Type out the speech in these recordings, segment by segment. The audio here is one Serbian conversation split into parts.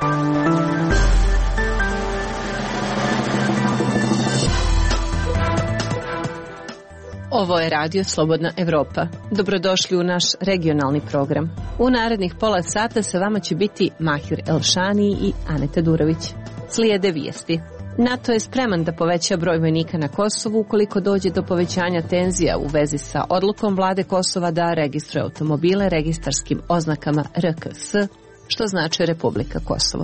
Ovo je Radio Slobodna Evropa. Dobrodošli u naš regionalni program. U narednih pola sata sa vama će biti Mahir Elšani i Aneta Durović. Slijede vijesti. NATO je spreman da poveća broj vojnika na Kosovu ukoliko dođe do povećanja tenzija u vezi sa odlukom vlade Kosova da registruje automobile registarskim oznakama RKS, što znači Republika Kosovo.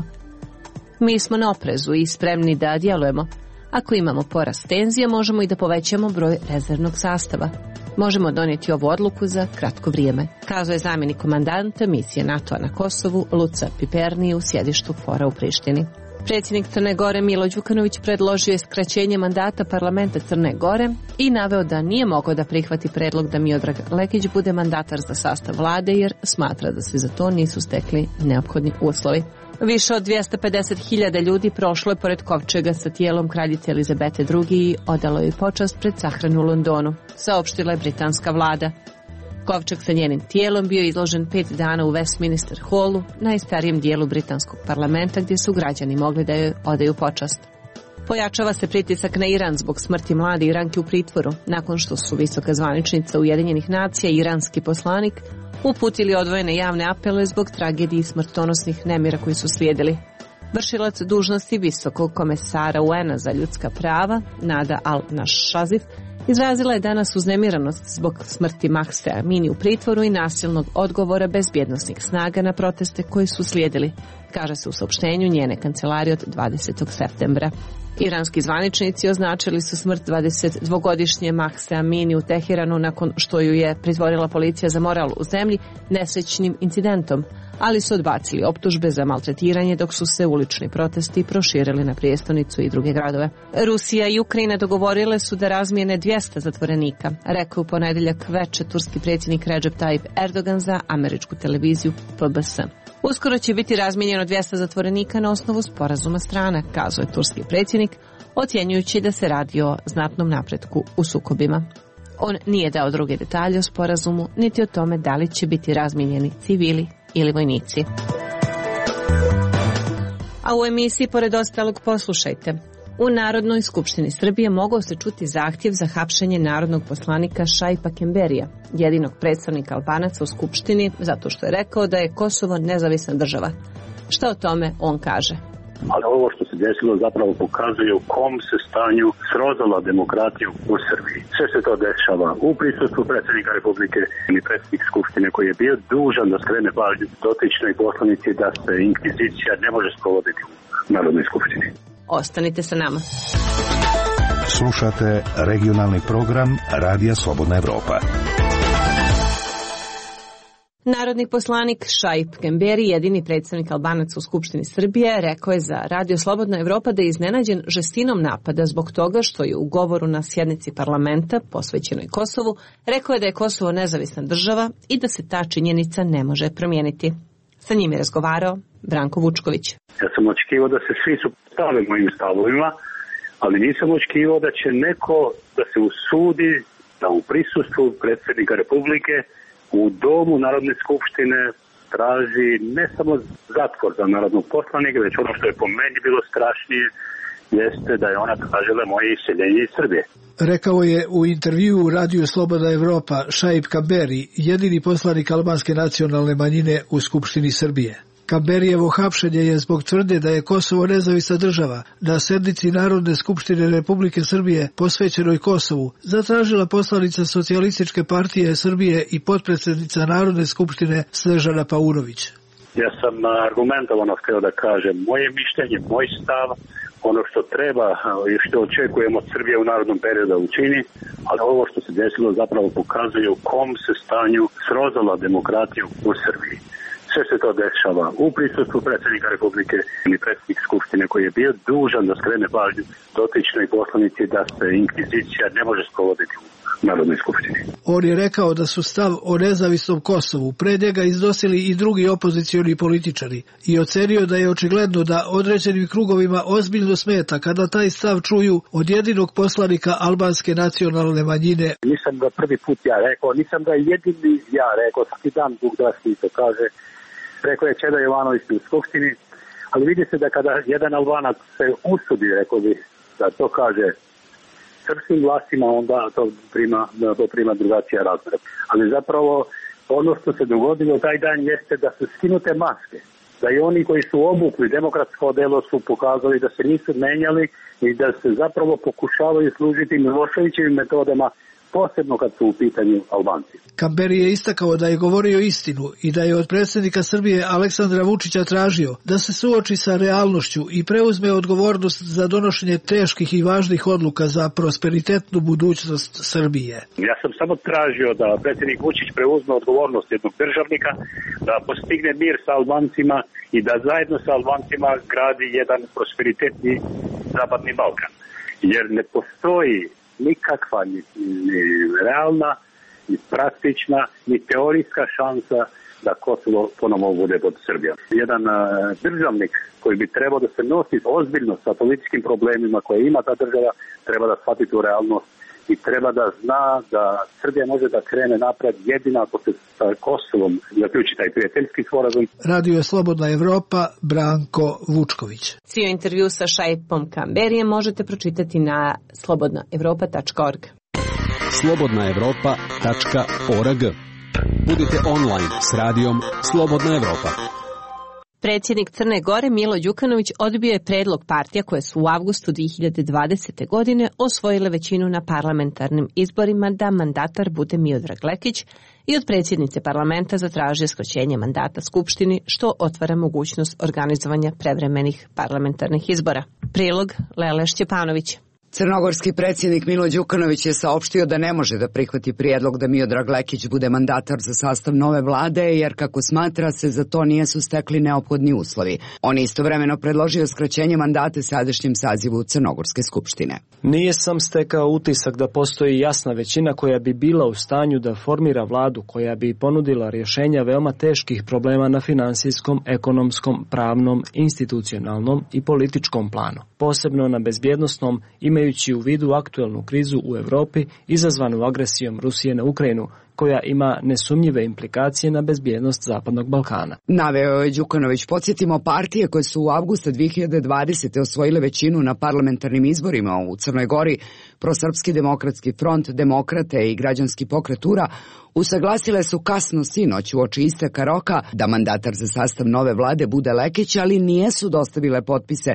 Mi smo na oprezu i spremni da djelujemo. Ako imamo porast tenzija, možemo i da povećamo broj rezervnog sastava. Možemo donijeti ovu odluku za kratko vrijeme, kazao je zamjenik komandanta misije NATO-a na Kosovu Luca Piperni u sjedištu KFOR-a u Prištini. Predsjednik Crne Gore Milo Đukanović predložio je skraćenje mandata parlamenta Crne Gore i naveo da nije mogao da prihvati predlog da Miodrag Lekić bude mandatar za sastav vlade jer smatra da se za to nisu stekli neophodni uslovi. Više od 250.000 ljudi prošlo je pored kovčega sa tijelom kraljice Elizabete II i odalo je počast pred sahranu u Londonu, saopštila je britanska vlada. Kovčeg sa njenim tijelom bio je izložen 5 dana u Westminster Hallu, najstarijem dijelu britanskog parlamenta gdje su građani mogli da joj odaju počast. Pojačava se pritisak na Iran zbog smrti mlade Iranke u pritvoru, nakon što su visoka zvaničnica Ujedinjenih nacija i iranski poslanik uputili odvojene javne apele zbog tragedije i smrtonosnih nemira koji su slijedili. Vršilac dužnosti visokog komesara UN-a za ljudska prava, Nada al-Nashazif, izrazila je danas uznemiranost zbog smrti Mahse Amini u pritvoru i nasilnog odgovora bezbjednosnih snaga na proteste koji su slijedili, kaže se u saopštenju njene kancelarije od 20. septembra. Iranski zvaničnici označili su smrt 22-godišnje Mahse Amini u Teheranu nakon što ju je pritvorila policija za moral u zemlji nesrećnim incidentom, ali su odbacili optužbe za maltretiranje dok su se ulični protesti proširili na prijestolnicu i druge gradove. Rusija i Ukrajina dogovorile su da razmijene 200 zatvorenika, rekao u ponedjeljak veče turski predsjednik Recep Tayyip Erdogan za američku televiziju PBS. Uskoro će biti razmijenjeno 200 zatvorenika na osnovu sporazuma strana, kazao je turski predsjednik, ocjenjujući da se radi o znatnom napretku u sukobima. On nije dao druge detalje o sporazumu, niti o tome da li će biti razmijenjeni civili ili vojnici. A u emisiji pored ostalog poslušajte. U Narodnoj skupštini Srbije mogao se čuti zahtjev za hapšenje narodnog poslanika Šaipa Kemberija, jedinog predstavnika Albanaca u skupštini, zato što je rekao da je Kosovo nezavisna država. Šta o tome on kaže? Ali ovo što se desilo zapravo pokazuje u kom se stanju srozala demokratiju u Srbiji. Sve se to dešava u prisustvu predsjednika Republike ili predsjednik Skupštine koji je bio dužan da skrene pažnju dotičnoj poslanici da se inkvizicija ne može sprovoditi u Narodnoj skupštini. Ostanite sa nama. Slušate regionalni program Radija Slobodna Evropa. Narodni poslanik Šaip Kemberi, jedini predstavnik Albanaca u Skupštini Srbije, rekao je za Radio Slobodna Evropa da je iznenađen žestinom napada zbog toga što je u govoru na sjednici parlamenta posvećenoj Kosovu rekao je da je Kosovo nezavisna država i da se ta činjenica ne može promijeniti. Sa njim je razgovarao Branko Vučković. Ja sam očekivao da se svi suprotstave mojim stavovima, ali nisam očekivao da će neko da se usudi da u prisustvu predsjednika Republike u domu Narodne skupštine traži ne samo zatvor za narodnog poslanika, već ono što je po meni bilo strašnije jeste da je ona tražila moje iseljenje iz Srbije. Rekao je u intervjuu u Radiju Slobodna Evropa Šaip Kamberi, jedini poslanik albanske nacionalne manjine u Skupštini Srbije. Kamberijevo hapšenje je zbog tvrdnje da je Kosovo nezavisna država. Na sednici Narodne skupštine Republike Srbije posvećenoj Kosovu zatražila poslanica Socijalističke partije Srbije i potpredsjednica Narodne skupštine Snežana Paunović. Ja sam argumentovano htio da kažem moje mišljenje, moj stav, ono što treba i što očekujemo od Srbije u narodnom periodu učini, ali ovo što se desilo zapravo pokazuje u kom se stanju srozala demokratiju u Srbiji. Sve se to dešava u prisustvu predsjednika Republike ili predsjednik Skupštine koji je bio dužan da skrene pažnju dotičnoj poslanici da se inkvizicija ne može sprovoditi u Narodnoj skupštini. On je rekao da su stav o nezavisnom Kosovu pred njega iznosili i drugi opozicioni političari i ocenio da je očigledno da određenim krugovima ozbiljno smeta kada taj stav čuju od jedinog poslanika albanske nacionalne manjine. Nisam ga prvi put ja rekao, nisam ga jedini ja rekao, svaki dan Bog da svi to kaže. Rekao je Čeda Jovanović u skupštini, ali vidi se da kada jedan Albanac se usudi, rekao bi, da to kaže srpskim vlastima, onda to prima drugačija razmjera. Ali zapravo ono što se dogodilo taj dan jeste da su skinute maske. Da i oni koji su obukli demokratsko odelo su pokazali da se nisu menjali i da se zapravo pokušavaju služiti Miloševićevim metodama, posebno kad su u pitanju Albanci. Kamberi je istakao da je govorio istinu i da je od predsjednika Srbije Aleksandra Vučića tražio da se suoči sa realnošću i preuzme odgovornost za donošenje teških i važnih odluka za prosperitetnu budućnost Srbije. Ja sam samo tražio da predsjednik Vučić preuzme odgovornost jednog državnika, da postigne mir sa Albancima i da zajedno sa Albancima gradi jedan prosperitetni Zapadni Balkan. Jer ne postoji nikakva ni realna, ni praktična, ni teorijska šansa da Kosovo ponovo bude pod Srbijom. Jedan državnik koji bi trebao da se nosi ozbiljno sa političkim problemima koje ima ta država, treba da shvati tu realnost i treba da zna da Srbija može da krene napred jedina ako se sa Kosovom zaključi taj prijateljski sporazum. Radio Slobodna Evropa, Branko Vučković. Cijeli intervju sa Šaipom Kamberijem možete pročitati na slobodnaevropa.org. slobodnaevropa.org. Budite online s radijom Slobodna Evropa. Predsjednik Crne Gore Milo Đukanović odbio je predlog partija koje su u avgustu 2020. godine osvojile većinu na parlamentarnim izborima da mandatar bude Miodrag Lekić i od predsjednice parlamenta zatražio skraćenje mandata Skupštini, što otvara mogućnost organizovanja prevremenih parlamentarnih izbora. Prilog Lele Šćepanović. Crnogorski predsjednik Milo Đukanović je saopštio da ne može da prihvati prijedlog da Miodrag Lekić bude mandatar za sastav nove vlade, jer kako smatra se za to nisu stekli neophodni uslovi. On je istovremeno predložio skraćenje mandata sadašnjem sazivu Crnogorske skupštine. Nije sam stekao utisak da postoji jasna većina koja bi bila u stanju da formira vladu koja bi ponudila rješenja veoma teških problema na finansijskom, ekonomskom, pravnom, institucionalnom i političkom planu, posebno na bezbjednosnom, imajući u vidu aktuelnu krizu u Europi izazvanu agresijom Rusije na Ukrajinu, koja ima nesumnjive implikacije na bezbjednost Zapadnog Balkana. Naveo je Đukanović. Podsjetimo, partije koje su u avgusta 2020. osvojile većinu na parlamentarnim izborima u Crnoj Gori, Prosrpski demokratski front, Demokrate i Građanski pokret URA, usaglasile su kasno sinoć uoči isteka roka da mandatar za sastav nove vlade bude Lekić, ali nijesu dostavile potpise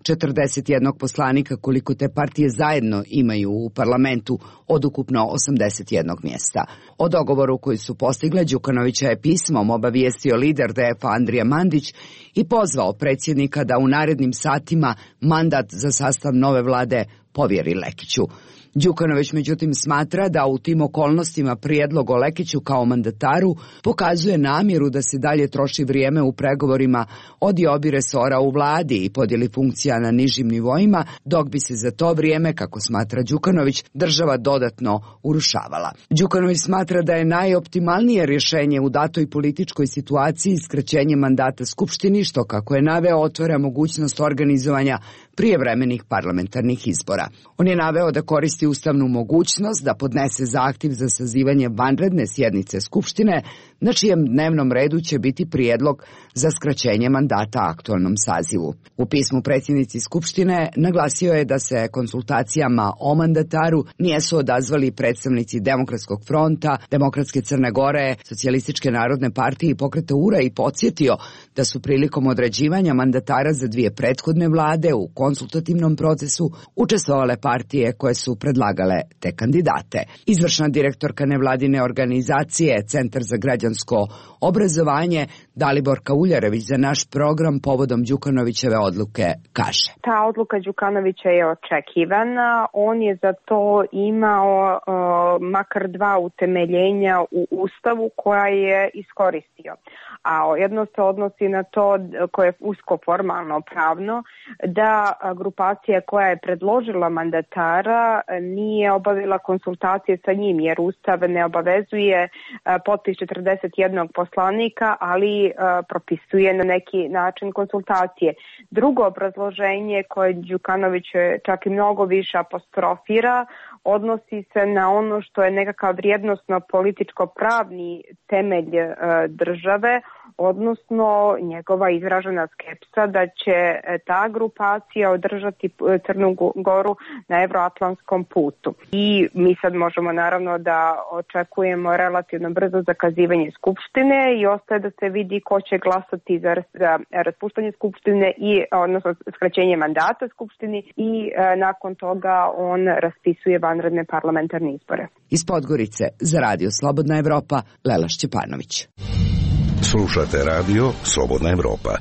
41 poslanika koliko te partije zajedno imaju u parlamentu od ukupno 81 mjesta. O dogovoru koji su postigle Đukanovića je pismom obavijestio lider DF Andrija Mandić i pozvao predsjednika da u narednim satima mandat za sastav nove vlade povjeri Lekiću. Đukanović međutim smatra da u tim okolnostima prijedlog o Lekiću kao mandataru pokazuje namjeru da se dalje troši vrijeme u pregovorima o diobi resora u vladi i podjeli funkcija na nižim nivoima, dok bi se za to vrijeme, kako smatra Đukanović, država dodatno urušavala. Đukanović smatra da je najoptimalnije rješenje u datoj političkoj situaciji skraćenje mandata Skupštini, što, kako je naveo, otvara mogućnost organizovanja prijevremenih parlamentarnih izbora. On je naveo da koristi ustavnu mogućnost da podnese zahtjev za sazivanje vanredne sjednice Skupštine, na čijem dnevnom redu će biti prijedlog za skraćenje mandata aktualnom sazivu. U pismu predsjednici Skupštine naglasio je da se konsultacijama o mandataru nijesu odazvali predstavnici Demokratskog fronta, Demokratske Crne Gore, Socijalističke narodne partije i pokreta URA i podsjetio da su prilikom određivanja mandatara za dvije prethodne vlade u konsultativnom procesu učestvovale partije koje su predlagale te kandidate. Izvršna direktorka nevladine organizacije Centar za građansko obrazovanje Daliborka Uljarević za naš program povodom Đukanovićeve odluke kaže: Ta odluka Đukanovića je očekivana. On je za to imao makar dva utemeljenja u Ustavu koja je iskoristio. A jedno se odnosi na to koje je usko formalno pravno, da grupacija koja je predložila mandatara nije obavila konsultacije sa njim, jer Ustav ne obavezuje potpis 41 poslanika, ali propisuje na neki način konsultacije. Drugo obrazloženje koje Đukanović čak i mnogo više apostrofira odnosi se na ono što je nekakav vrijednosno političko-pravni temelj države, odnosno njegova izražena skepsa da će ta grupacija održati Crnu Goru na evroatlantskom putu. I mi sad možemo naravno da očekujemo relativno brzo zakazivanje skupštine i ostaje da se vidi ko će glasati za raspuštanje skupštine odnosno skraćenje mandata skupštini i nakon toga on raspisuje vanredne parlamentarne izbore. Iz Podgorice za Radio Slobodna Evropa, Lela Šćepanović. Slušate radio Slobodna Evropa.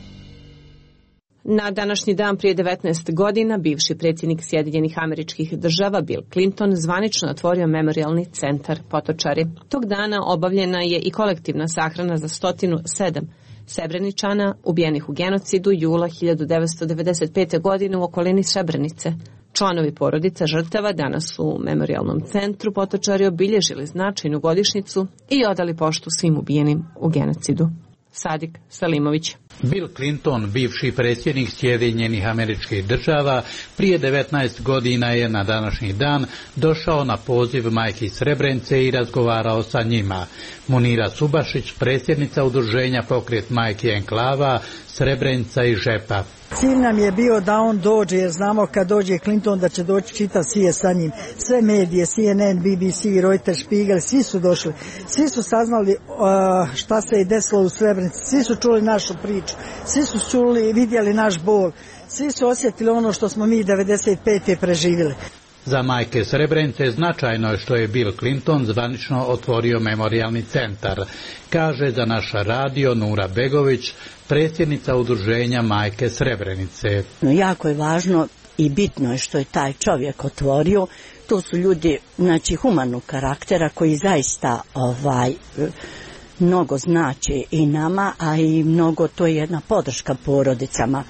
Na današnji dan prije 19 godina bivši predsjednik Sjedinjenih Američkih Država Bill Clinton zvanično otvorio memorijalni centar Potočari. Tog dana obavljena je i kolektivna sahrana za 107 Srebreničana ubijenih u genocidu jula 1995. godine u okolini Srebrenice. Članovi porodica žrtava danas u memorijalnom centru Potočari obilježili značajnu godišnjicu i odali poštu svim ubijenim u genocidu. Sadik Selimović. Bill Clinton, bivši predsjednik Sjedinjenih Američkih Država, prije 19 godina je na današnji dan došao na poziv majki Srebrenice i razgovarao sa njima. Munira Subašić, predsjednica udruženja Pokret majki Enklava, Srebrenica i Žepa. Cilj nam je bio da on dođe, jer znamo kad dođe Clinton da će doći čitav svijet sa njim. Sve medije, CNN, BBC, Reuters, Spiegel, svi su došli. Svi su saznali šta se je desilo u Srebrenici, svi su čuli našu priču, svi su čuli i vidjeli naš bol, svi su osjetili ono što smo mi 95. preživjeli. Za majke Srebrenice značajno je što je Bill Clinton zvanično otvorio memorijalni centar, kaže za naš radio Nura Begović, predsjednica udruženja majke Srebrenice. Jako je važno i bitno je što je taj čovjek otvorio. To su ljudi, znači, humanog karaktera koji zaista mnogo znači i nama, a i mnogo to je jedna podrška porodicama.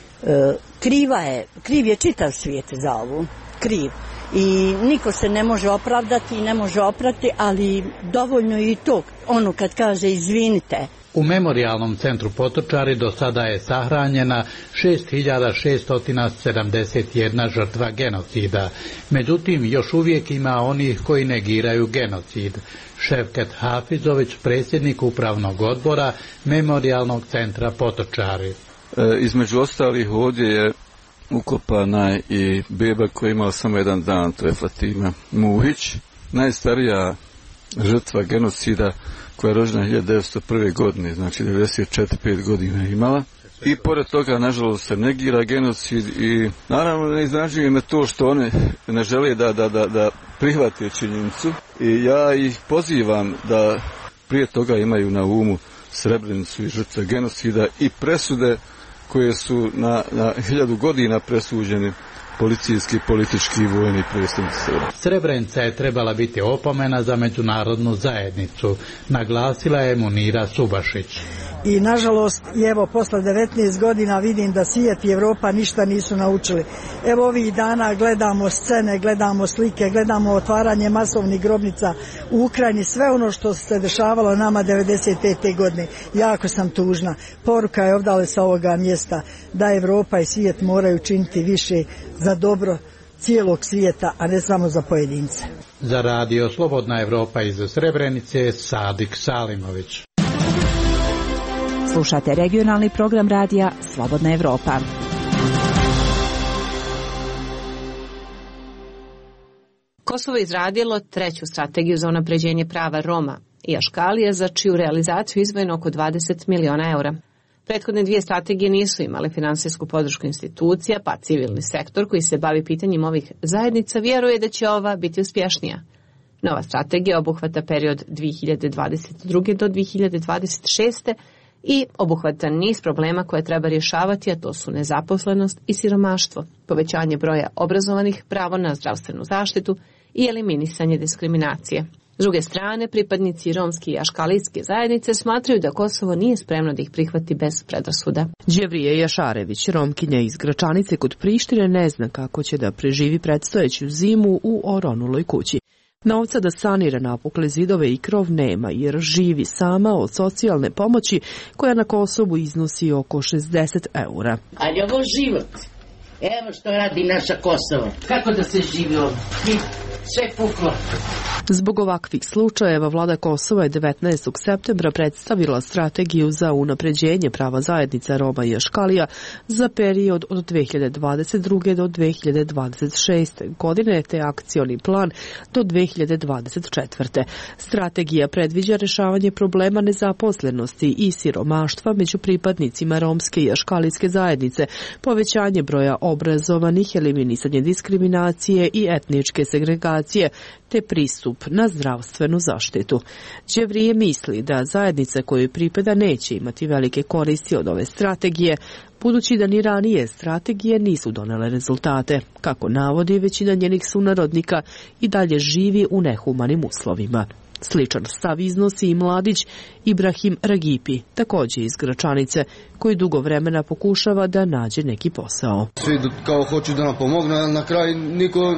Kriv je čitav svijet za ovu. Kriv. I niko se ne može opravdati i ne može oprati, ali dovoljno je i to, ono kad kaže izvinite. U memorijalnom centru Potočari do sada je sahranjena 6671 žrtva genocida. Međutim, još uvijek ima onih koji negiraju genocid. Ševket Hafizović, predsjednik upravnog odbora memorijalnog centra Potočari. Između ostalih ovdje je ukopana i beba koja je imala samo jedan dan, to je Fatima Muhić, najstarija žrtva genocida koja je rođena 1901. godine, znači 94-5 godina je imala. I pored toga, nažalost, se negira genocid i naravno ne iznenađuje me to što one ne žele da prihvate činjenicu. I ja ih pozivam da prije toga imaju na umu Srebrenicu i žrtve genocida i presude koje su na 1000 godina presuđeni policijski, politički i vojni predstavnici. Srebrenica je trebala biti opomena za međunarodnu zajednicu, naglasila je Munira Subašić. I nažalost, evo, posle 19 godina vidim da svijet i Evropa ništa nisu naučili. Evo ovih dana gledamo scene, gledamo slike, gledamo otvaranje masovnih grobnica u Ukrajini, sve ono što se dešavalo nama 95. godine. Jako sam tužna. Poruka je ovdje sa ovoga mjesta da Evropa i svijet moraju činiti više za dobro cijelog svijeta, a ne samo za pojedince. Za radio Slobodna Evropa iz Srebrenice, Sadik Salimović. Slušate regionalni program radija Slobodna Evropa. Kosovo je izradilo 3. strategiju za unapređenje prava Roma i Aškalija, za čiju realizaciju izdvojeno oko 20 miliona eura. Prethodne 2 strategije nisu imale finansijsku podršku institucija, pa civilni sektor koji se bavi pitanjem ovih zajednica vjeruje da će ova biti uspješnija. Nova strategija obuhvata period 2022. do 2026. i obuhvata niz problema koje treba rješavati, a to su nezaposlenost i siromaštvo, povećanje broja obrazovanih, pravo na zdravstvenu zaštitu i eliminisanje diskriminacije. S druge strane, pripadnici romske i aškalijske zajednice smatraju da Kosovo nije spremno da ih prihvati bez predrasuda. Đevrije Jašarević, Romkinja iz Gračanice kod Prištine, ne zna kako će da preživi predstojeću zimu u oronuloj kući. Novca da sanira napukle zidove i krov nema, jer živi sama od socijalne pomoći koja na Kosovu iznosi oko 60 eura. Ali ovo život. Evo što radi naša Kosovo. Kako da se živi ovdje? Sve puklo. Zbog ovakvih slučajeva vlada Kosova je 19. septembra predstavila strategiju za unapređenje prava zajednica Roma i Aškalija za period od 2022. do 2026. godine te akcioni plan do 2024. Strategija predviđa rješavanje problema nezaposlenosti i siromaštva među pripadnicima romske i aškalijske zajednice, povećanje broja obrazovanih, eliminisanje diskriminacije i etničke segregacije, te pristup na zdravstvenu zaštitu. Đevrije misli da zajednica kojoj pripada neće imati velike koristi od ove strategije, budući da ni ranije strategije nisu donele rezultate. Kako navodi, većina njenih sunarodnika i dalje živi u nehumanim uslovima. Sličan stav iznosi i mladić Ibrahim Ragipi, također iz Gračanice, koji dugo vremena pokušava da nađe neki posao. Svi kao hoću da nam pomognu, a na kraju niko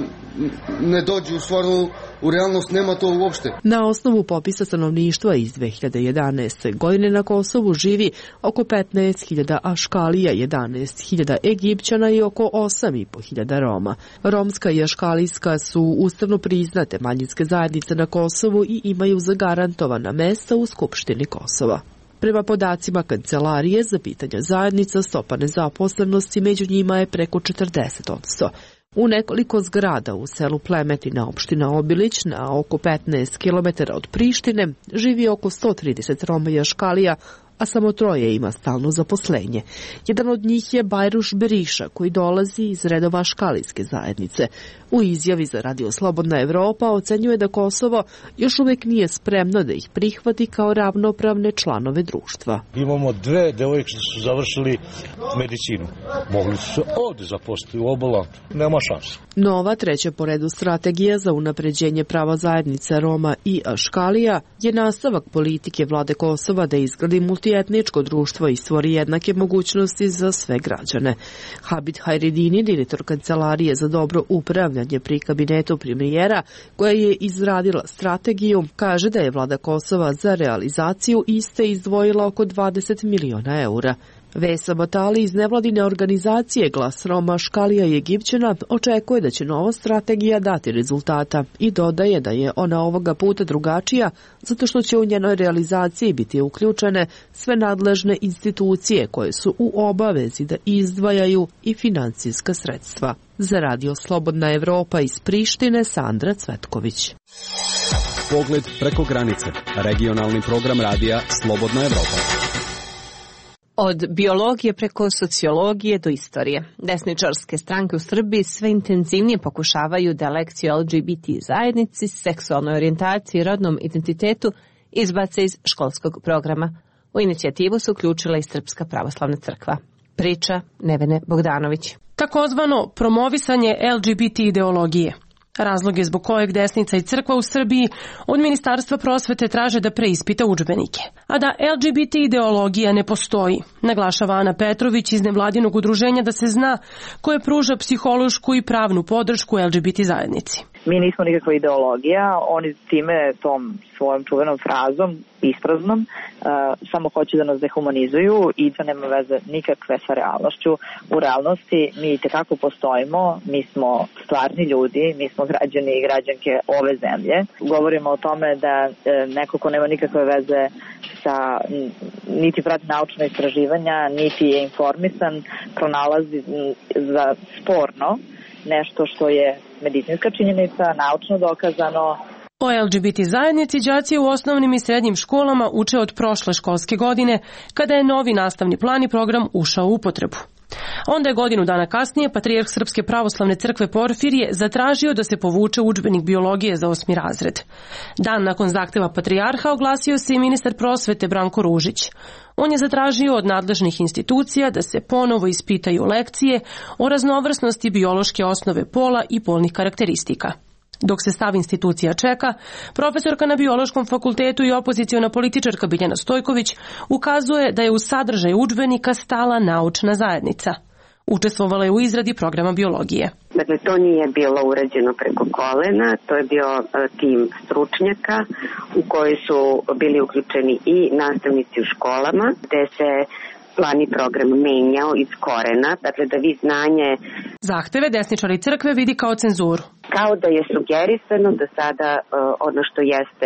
ne dođe, stvarno u realnost nema to uopšte. Na osnovu popisa stanovništva iz 2011. godine na Kosovu živi oko 15.000 Aškalija, 11.000 Egipćana i oko 8.500 Roma. Romska i aškalijska su ustavno priznate manjinske zajednice na Kosovu i imaju zagarantovana mesta u Skupštini Kosova. Prema podacima Kancelarije za pitanja zajednica, stopa nezaposlenosti među njima je preko 40%. U nekoliko zgrada u selu Plemetina, opština Obilić, na oko 15 km od Prištine, živi oko 130 Roma i Aškalija, a samo 3 ima stalno zaposlenje. Jedan od njih je Bajruš Beriša, koji dolazi iz redova aškalijske zajednice. U izjavi za Radio Slobodna Evropa ocenjuje da Kosovo još uvijek nije spremno da ih prihvati kao ravnopravne članove društva. Imamo 2 devojke što su završili medicinu. Mogli su se ovdje zaposliti u Obolantu. Nema šanse. Nova 3. po redu strategija za unapređenje prava zajednice Roma i Aškalija je nastavak politike vlade Kosova da izgradi multietničko društvo i stvori jednake mogućnosti za sve građane. Habit Hajredini, direktor Kancelarije za dobro upravljanje pri kabinetu premijera, koja je izradila strategiju, kaže da je vlada Kosova za realizaciju iste izdvojila oko 20 miliona eura. Vesa Batali iz nevladine organizacije Glas Roma, Aškalija i Egipćana očekuje da će nova strategija dati rezultata i dodaje da je ona ovoga puta drugačija zato što će u njenoj realizaciji biti uključene sve nadležne institucije koje su u obavezi da izdvajaju i financijska sredstva. Za Radio Slobodna Evropa iz Prištine, Sandra Cvetković. Pogled preko granice. Regionalni program radija Slobodna Evropa. Od biologije preko sociologije do istorije. Desničarske stranke u Srbiji sve intenzivnije pokušavaju da lekciju LGBT zajednici, seksualnoj orijentaciji i rodnom identitetu izbace iz školskog programa. U inicijativu se uključila i Srpska pravoslavna crkva. Priča Nevene Bogdanović. Takozvano promovisanje LGBT ideologije. Razlog je zbog kojeg desnica i crkva u Srbiji od Ministarstva prosvete traže da preispita udžbenike. A da LGBT ideologija ne postoji, naglašava Ana Petrović iz nevladinog udruženja Da se zna, koje pruža psihološku i pravnu podršku LGBT zajednici. Mi nismo nikakva ideologija, oni time tom svojom čuvenom frazom, ispraznom, samo hoće da nas dehumanizuju i to nema veze nikakve sa realnošću. U realnosti mi tekako postojimo, mi smo stvarni ljudi, mi smo građani i građanke ove zemlje. Govorimo o tome da neko ko nema nikakve veze sa, niti prati naučna istraživanja, niti je informisan, pronalazi za sporno nešto što je medicinska činjenica, naučno dokazano. O LGBT zajednici đaci u osnovnim i srednjim školama uče od prošle školske godine, kada je novi nastavni plan i program ušao u upotrebu. Onda je godinu dana kasnije patrijarh Srpske pravoslavne crkve Porfirije zatražio da se povuče udžbenik biologije za 8. razred. Dan nakon zahteva patrijarha oglasio se i ministar prosvete Branko Ružić. On je zatražio od nadležnih institucija da se ponovo ispitaju lekcije o raznovrsnosti biološke osnove pola i polnih karakteristika. Dok se stav institucija čeka, profesorka na Biološkom fakultetu i opoziciona političarka Biljana Stojković ukazuje da je u sadržaj udžbenika stala naučna zajednica. Učestvovala je u izradi programa biologije. Dakle, to nije bilo urađeno preko kolena, to je bio tim stručnjaka u koji su bili uključeni i nastavnici u školama, gde se plan i program menjao iz korena, dakle da vi znanje... Zahteve desničari crkve vidi kao cenzuru. Kao da je sugerisano da sada ono što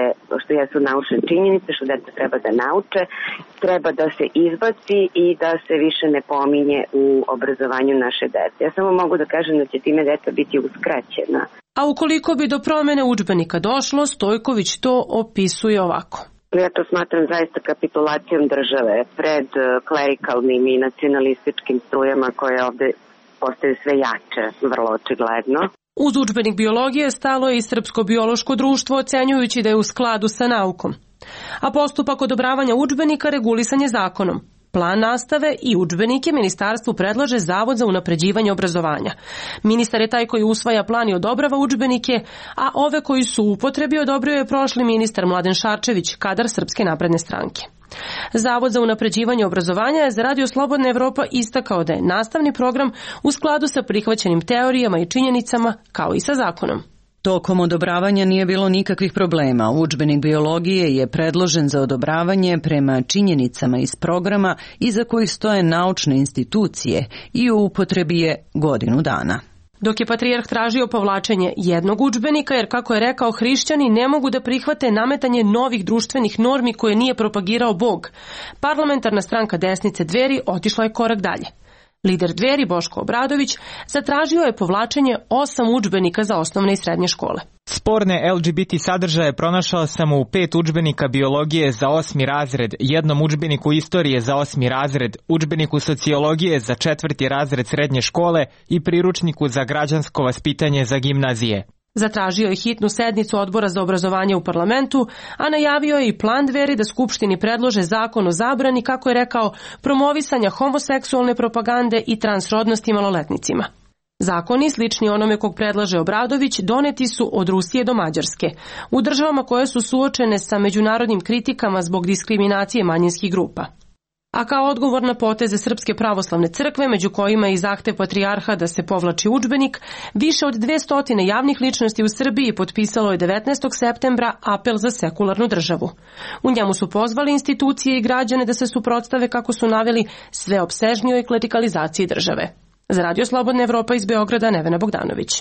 jesu naučne činjenice, što deca treba da nauče, treba da se izbaci i da se više ne pominje u obrazovanju naše dece. Ja samo mogu da kažem da će time deca biti uskraćena. A ukoliko bi do promene udžbenika došlo, Stojković to opisuje ovako. Ja to smatram zaista kapitulacijom države pred klerikalnim i nacionalističkim strujama koje ovde postaju sve jače, vrlo očigledno. Uz udžbenik biologije stalo je i Srpsko biološko društvo, ocenjujući da je u skladu sa naukom. A postupak odobravanja udžbenika regulisan je zakonom. Plan nastave i udžbenike ministarstvu predlaže Zavod za unapređivanje obrazovanja. Ministar je taj koji usvaja plan i odobrava udžbenike, a ove koji su u upotrebi odobrio je prošli ministar Mladen Šarčević, kadar Srpske napredne stranke. Zavod za unapređivanje obrazovanja je za Radio Slobodna Evropa istakao da je nastavni program u skladu sa prihvaćenim teorijama i činjenicama, kao i sa zakonom. Tokom odobravanja nije bilo nikakvih problema. Udžbenik biologije je predložen za odobravanje prema činjenicama iz programa iza kojih stoje naučne institucije i u upotrebi je godinu dana. Dok je patrijarh tražio povlačenje jednog udžbenika, jer kako je rekao, hrišćani ne mogu da prihvate nametanje novih društvenih normi koje nije propagirao Bog. Parlamentarna stranka desnice Dveri otišla je korak dalje. Lider Dveri Boško Obradović zatražio je povlačenje 8 udžbenika za osnovne i srednje škole. Sporne LGBT sadržaje pronašao sam u 5 udžbenika biologije za 8. razred, jednom udžbeniku istorije za 8. razred, udžbeniku sociologije za 4. razred srednje škole i priručniku za građansko vaspitanje za gimnazije. Zatražio je hitnu sednicu Odbora za obrazovanje u parlamentu, a najavio je i plan Dveri da Skupštini predlože zakon o zabrani, kako je rekao, promovisanja homoseksualne propagande i transrodnosti maloletnicima. Zakoni, slični onome kog predlaže Obradović, doneti su od Rusije do Mađarske, u državama koje su suočene sa međunarodnim kritikama zbog diskriminacije manjinskih grupa. A kao odgovor na poteze Srpske pravoslavne crkve, među kojima je i zahtev patrijarha da se povlači udžbenik, više od 200 javnih ličnosti u Srbiji potpisalo je 19. septembra apel za sekularnu državu. U njemu su pozvali institucije i građane da se suprotstave, kako su naveli, sveopsežnijoj klerikalizaciji države. Za Radio Slobodna Evropa iz Beograda, Nevena Bogdanović.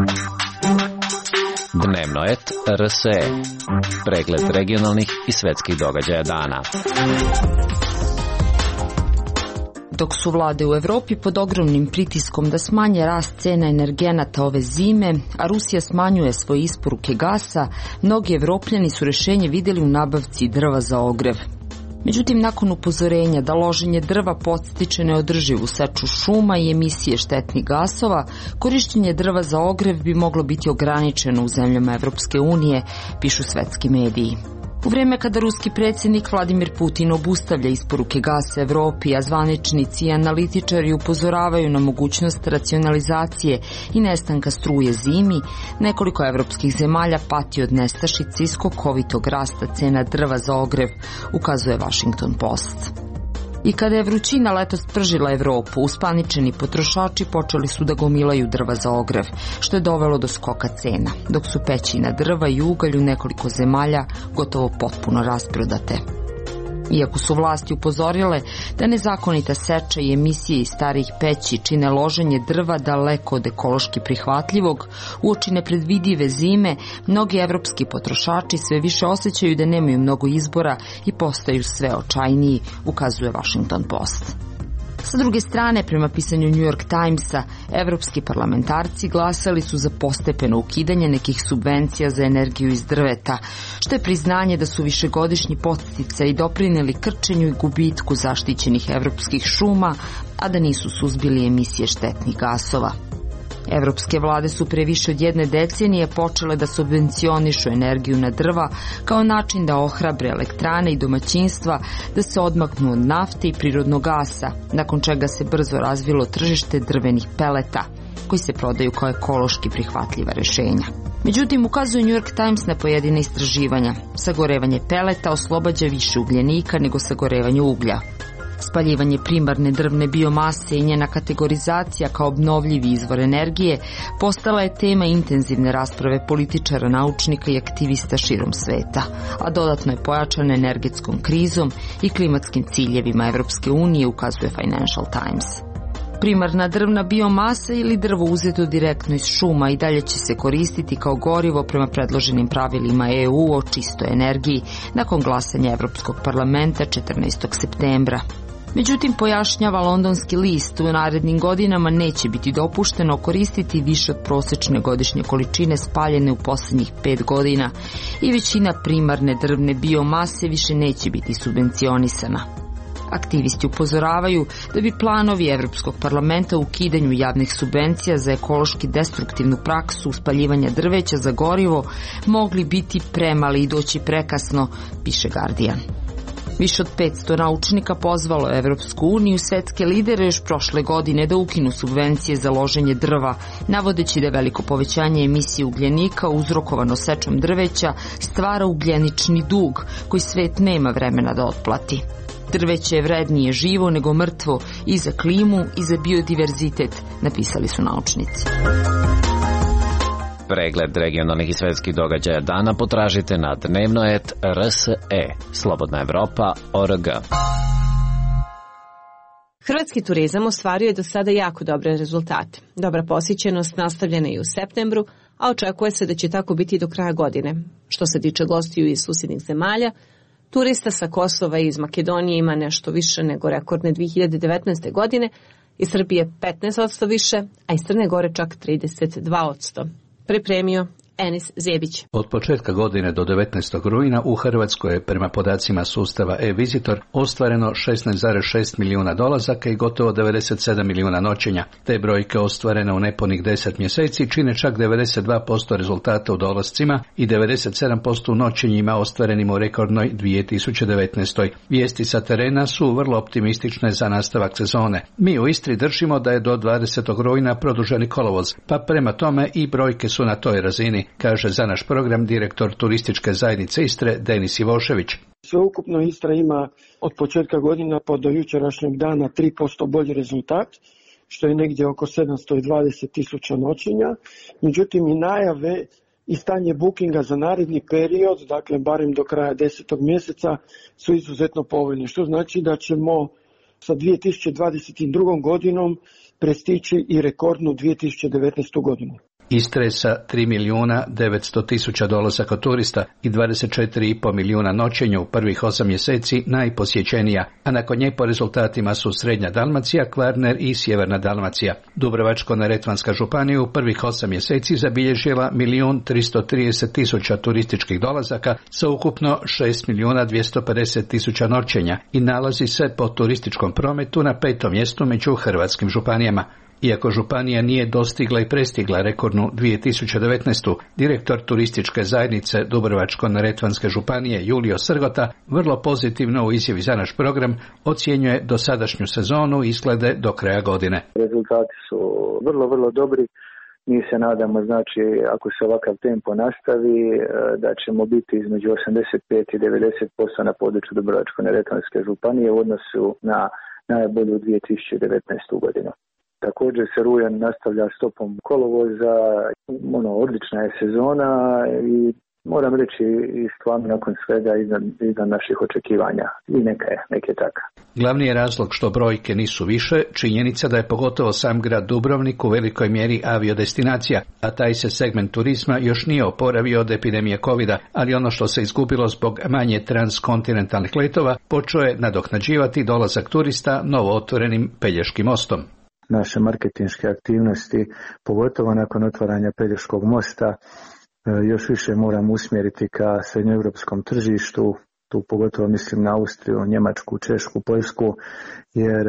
Dnevnoet RSE. Pregled regionalnih i svetskih događaja dana. Dok su vlade u Evropi pod ogromnim pritiskom da smanje rast cena energenata ove zime, a Rusija smanjuje svoje isporuke gasa, mnogi Evropljani su rešenje vidjeli u nabavci drva za ogrev. Međutim, nakon upozorenja da loženje drva podstiče neodrživu seču šuma i emisije štetnih gasova, korišćenje drva za ogrev bi moglo biti ograničeno u zemljama Evropske unije, pišu svetski mediji. U vreme kada ruski predsjednik Vladimir Putin obustavlja isporuke gasa Evropi, a zvaničnici i analitičari upozoravaju na mogućnost racionalizacije i nestanka struje zimi, nekoliko evropskih zemalja pati od nestašice i skokovitog rasta cena drva za ogrev, ukazuje Washington Post. I kada je vrućina letos pržila Evropu, uspaničeni potrošači počeli su da gomilaju drva za ogrev, što je dovelo do skoka cena, dok su pećina drva i ugalj u nekoliko zemalja gotovo potpuno rasprodate. Iako su vlasti upozorile da nezakonita seča i emisije iz starih peći čine loženje drva daleko od ekološki prihvatljivog, uoči nepredvidive zime, mnogi evropski potrošači sve više osjećaju da nemaju mnogo izbora i postaju sve očajniji, ukazuje Washington Post. Sa druge strane, prema pisanju New York Timesa, evropski parlamentarci glasali su za postepeno ukidanje nekih subvencija za energiju iz drveta, što je priznanje da su višegodišnji podsticaji doprineli krčenju i gubitku zaštićenih evropskih šuma, a da nisu suzbili emisije štetnih gasova. Evropske vlade su pre više od jedne decenije počele da subvencionišu energiju na drva kao način da ohrabre elektrane i domaćinstva da se odmaknu od nafte i prirodnog gasa, nakon čega se brzo razvilo tržište drvenih peleta, koji se prodaju kao ekološki prihvatljiva rešenja. Međutim, ukazuje New York Times na pojedine istraživanja. Sagorevanje peleta oslobađa više ugljenika nego sagorevanje uglja. Spaljivanje primarne drvne biomase i njena kategorizacija kao obnovljivi izvor energije postala je tema intenzivne rasprave političara, naučnika i aktivista širom sveta, a dodatno je pojačana energetskom krizom i klimatskim ciljevima Evropske unije, ukazuje Financial Times. Primarna drvna biomasa ili drvo uzeto direktno iz šuma i dalje će se koristiti kao gorivo prema predloženim pravilima EU o čistoj energiji nakon glasanja Evropskog parlamenta 14. septembra. Međutim, pojašnjava londonski list, u narednim godinama neće biti dopušteno koristiti više od prosečne godišnje količine spaljene u posljednjih 5 godina i većina primarne drvne biomase više neće biti subvencionisana. Aktivisti upozoravaju da bi planovi Evropskog parlamenta u ukidanju javnih subvencija za ekološki destruktivnu praksu spaljivanja drveća za gorivo mogli biti premali i doći prekasno, piše Guardian. Više od 500 naučnika pozvalo Evropsku uniju, svetske lidere još prošle godine da ukinu subvencije za loženje drva, navodeći da veliko povećanje emisije ugljenika uzrokovano sečom drveća stvara ugljenični dug koji svet nema vremena da otplati. Drveće je vrednije živo nego mrtvo i za klimu i za biodiverzitet, napisali su naučnici. Pregled regionalnih i svetskih događaja dana potražite na dnevno.rse, slobodnaevropa.org. Hrvatski turizam ostvario je do sada jako dobre rezultate. Dobra posjećenost nastavljena je u septembru, a očekuje se da će tako biti do kraja godine. Što se tiče gostiju iz susjednih zemalja, turista sa Kosova i iz Makedonije ima nešto više nego rekordne 2019. godine, iz Srbije 15% više, a iz Crne Gore čak 32%. Pripremio Enis Zebić. Od početka godine do 19. rujna u Hrvatskoj je prema podacima sustava e-Visitor ostvareno 16,6 milijuna dolazaka i gotovo 97 milijuna noćenja. Te brojke ostvarene u nepunih 10 mjeseci čine čak 92% rezultata u dolascima i 97% u noćenjima ostvarenim u rekordnoj 2019. Vijesti sa terena su vrlo optimistične za nastavak sezone. Mi u Istri držimo da je do 20. rujna produženi kolovoz, pa prema tome i brojke su na toj razini, kaže za naš program direktor turističke zajednice Istre Denis Ivošević. Sveukupno Istra ima od početka godina pa do jučerašnjeg dana 3% bolji rezultat, što je negdje oko 720.000 noćenja. Međutim, i najave i stanje bookinga za naredni period, dakle barem do kraja 10. mjeseca, su izuzetno povoljni, što znači da ćemo sa 2022. godinom prestići i rekordnu 2019. godinu. Istre sa 3.900.000 dolazaka turista i 24,5 milijuna noćenja u prvih 8 mjeseci najposjećenija, a nakon nje po rezultatima su Srednja Dalmacija, Kvarner i Sjeverna Dalmacija. Dubrovačko-neretvanska županija u prvih 8 mjeseci zabilježila 1.330.000 turističkih dolazaka sa ukupno 6.250.000 noćenja i nalazi se po turističkom prometu na 5. mjestu među hrvatskim županijama. Iako županija nije dostigla i prestigla rekordnu 2019. direktor turističke zajednice Dubrovačko-neretvanske županije Julio Srgota vrlo pozitivno u izjavi za naš program ocjenjuje dosadašnju sezonu i izglede do kraja godine. Rezultati su vrlo dobri. Mi se nadamo, znači, ako se ovakav tempo nastavi, da ćemo biti između 85 i 90% na području Dubrovačko-neretvanske županije u odnosu na najbolju 2019. godinu. Također se rujan nastavlja stopom kolovoza, odlična je sezona i moram reći i stvarno nakon svega iznad naših očekivanja i neke taka. Glavni je razlog što brojke nisu više, činjenica da je pogotovo sam grad Dubrovnik u velikoj mjeri aviodestinacija, a taj se segment turizma još nije oporavio od epidemije covida, ali ono što se izgubilo zbog manje transkontinentalnih letova počeo je nadoknađivati dolazak turista novo otvorenim Pelješkim mostom. Naše marketinške aktivnosti, pogotovo nakon otvaranja Pelješkog mosta, još više moramo usmjeriti ka srednjoevropskom tržištu, tu pogotovo mislim na Austriju, Njemačku, Češku, Poljsku, jer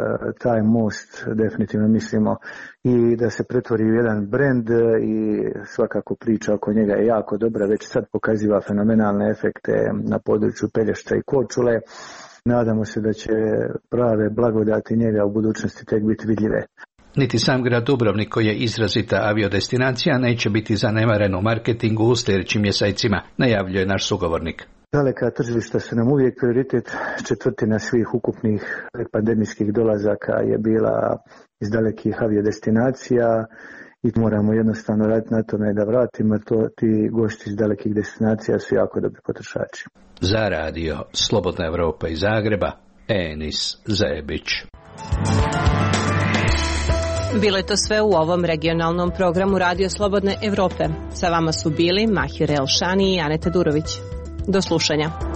taj most definitivno mislimo i da se pretvori u jedan brend i svakako priča oko njega je jako dobra, već sad pokaziva fenomenalne efekte na području Pelješca i Korčule. Nadamo se da će prave blagodati njega u budućnosti tek biti vidljive. Niti sam grad Dubrovnik, koji je izrazita aviodestinacija, neće biti zanemaren u marketingu u sljedećim mjesecima, najavljuje naš sugovornik. Daleka tržišta su nam uvijek prioritet. 1/4 svih ukupnih pandemijskih dolazaka je bila iz dalekih aviodestinacija i moramo jednostavno raditi na tome da vratimo to. Ti gosti iz dalekih destinacija su jako dobri potrošači. Za radio Slobodna Evropa iz Zagreba, Enis Zebić. Bilo je to sve u ovom regionalnom programu Radio Slobodne Evrope. Sa vama su bili Mahir Elšani i Aneta Durović. Do slušanja.